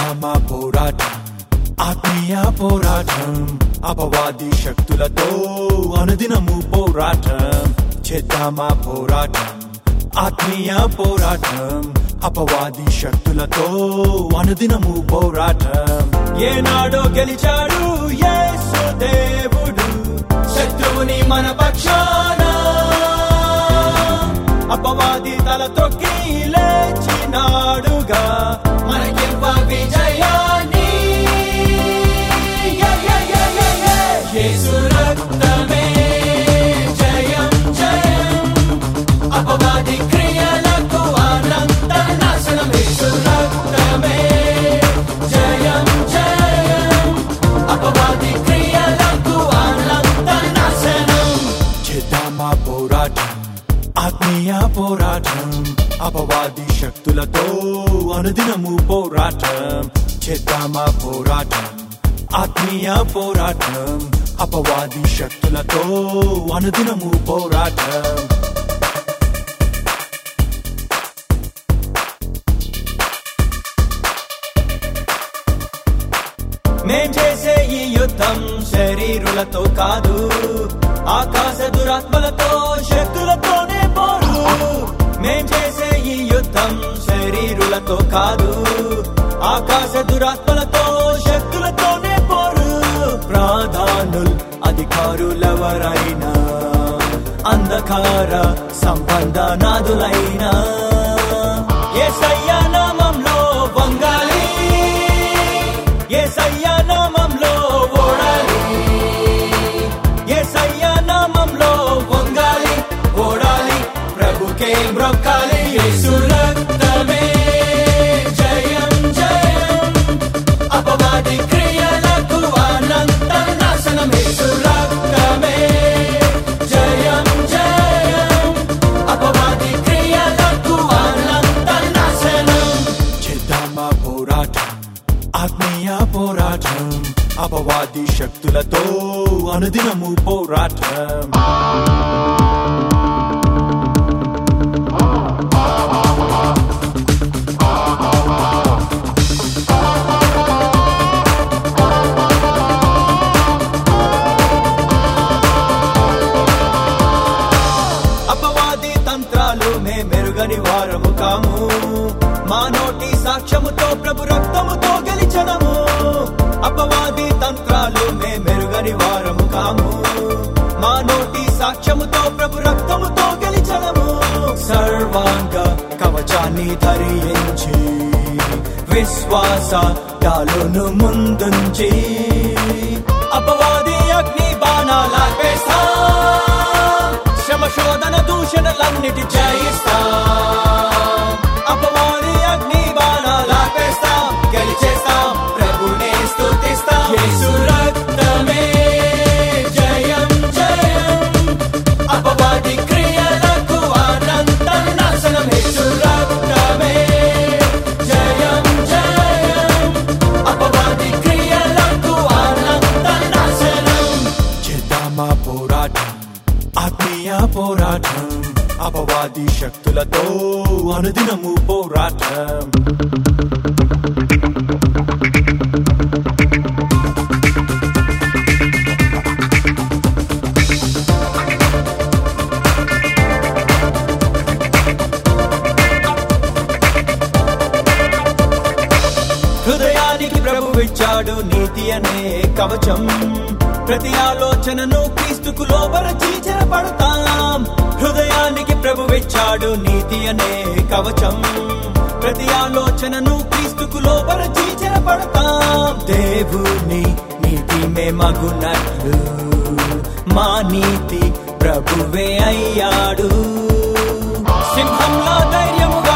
చేద్దామా పోరాటం, ఆత్మీయ పోరాటం, అపవాది శక్తులతో అనుదినము పోరాటం. చేద్దామా పోరాటం, ఆత్మీయ పోరాటం, అపవాది శక్తులతో అనుదినము పోరాటం. ఏనాడో గెలిచాడు యేసు దేవుడు, శత్రువుని మన పక్షాన, అపవాది తల తొక్కి లేచినాడుగా, మనకివ్వ విజయాన్ని. యేసు రక్తమే జయం జయం, అపవాది క్రియలకు అనంత నాశనం. యేసు రక్తమే జయం జయం, అపవాది క్రియలకు అనంత నాశనం. చేద్దామా పోరాటం, ఆత్మీయ పోరాటం, అపవాది శక్తులతో అనుదినము పోరాటం. చేద్దామా పోరాటం, ఆత్మీయ పోరాటం, అపవాది శక్తులతో అనుదినము పోరాటం. మేం చేసే ఈ యుద్ధం శరీరులతో కాదు, ఆకాశ దురాత్మలతో శక్తులతోనే పోరు. మేం చేసే ఈ యుద్ధం శరీరులతో కాదు, ఆకాశ దురాత్మలతో శక్తులతోనే పోరు. ప్రధానులు అధికారులెవరైనా, అంధకార సంబంధనాదులైనా, యేసయ్య నామంలో వంగాలి, యేసయ్య నామంలో ఓడాలి, యేసయ్య నామంలో వంగాలి ఓడాలి, ప్రభుకే మ్రొక్కాలి. యేసు రక్తమే జయం జయం, అపవాది క్రియలకు అనంత నాశనం. యేసు రక్తమే జయం జయం, అపవాది క్రియలకు అనంత నాశనం. చేద్దామా పోరాటం, ఆత్మీయ పోరాటం, అపవాది శక్తులతో అనుదినము పోరాటం. అపవాది తంత్రాలు మే మెరుగని వారము కాము, మా నోటి సాక్ష్యముతో ప్రభు రక్తముతో గెలిచడము. అపవాది తంత్రాలు మే మెరుగని వారము కాము, మా నోటి సాక్ష్యముతో ప్రభు రక్తముతో గెలిచడము. సర్వాంగ కవచాన్ని ధరించి, విశ్వాస డాలును ముందుంచి, అపవాది అగ్ని బాణాలాపేస్తా, శ్రమ శోధన దూషణలన్నిటి జయిస్తా. అపవాది అగ్ని బాణాలాపేస్తా, గెలిచేస్తా, ప్రభునే స్తుతిస్తా. యేసు రక్తమే జయం జయం, అపవాది క్రియలకు అనంత నాశనం. యేసు రక్తమే జయం జయం, అపవాది క్రియలకు అనంత నాశనం. చేద్దామా పోరాటం, ఆత్మీయ పోరాటం, అపవాది శక్తులతో అనుదినము పోరాటం. హృదయానికి ప్రభువిచ్చాడు నీతి అనే కవచం, ప్రతి ఆలోచనను క్రీస్తుకు లోబరచి చెరపడతాం. హృదయానికి ప్రభువిచ్చాడు నీతి అనే కవచం, ప్రతి ఆలోచనను క్రీస్తుకు లోబరచి చెరపడతాం. దేవుని నీతి మేమగునట్లు, మా నీతి ప్రభువే అయ్యాడు. సింహంలో ధైర్యముగా